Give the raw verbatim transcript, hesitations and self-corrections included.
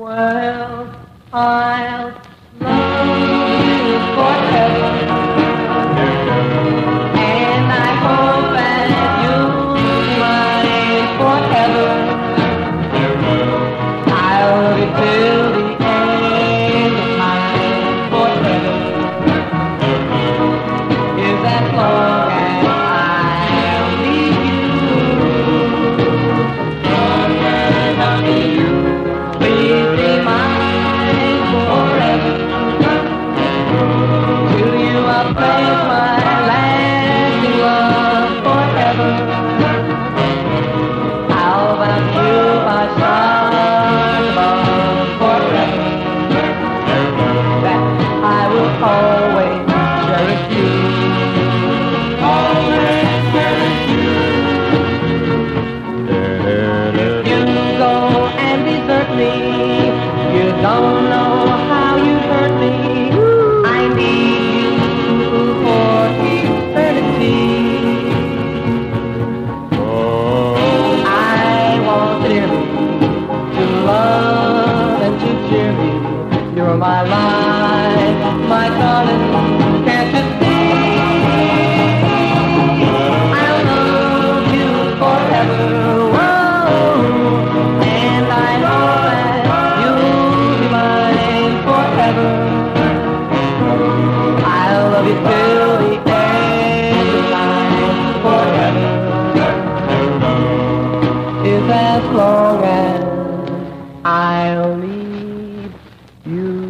Well, I'll love you forever, and I hope that you'll be mine forever. I'll love you till the end of time forever. Is as long as I'll need you. Long as I'll need you. Please be mine forever. To you I'll pledge my lasting love forever. I'll vow to you my stars above forever, that I will always cherish you. Always cherish you. If you go and desert me, you don't know how you hurt me. I need you for eternity. I want dearly to love and to cheer me. You're my life, my darling, can't you see? I'll love you forever, whoa, and I hope that you'll be mine forever. I'll love you till the end of time forever. Is as long as I'll need you.